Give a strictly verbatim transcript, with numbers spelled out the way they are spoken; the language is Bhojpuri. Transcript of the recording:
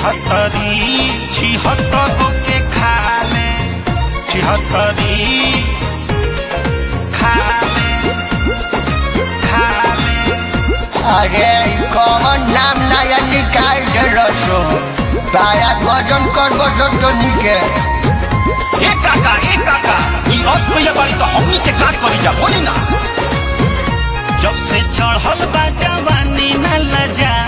छिहत्तरी छिहत्तर गो के खा ले छिहत्तरी खा ले खा ले। अरे कौन नाम नया निकाल के रसो तारा वजन कर वजन तो निके ए काका ए काका ई औत पहले बारी तो हमनी के काट करी जा बोली ना। जब से चढ़ल बा जवानी न लजा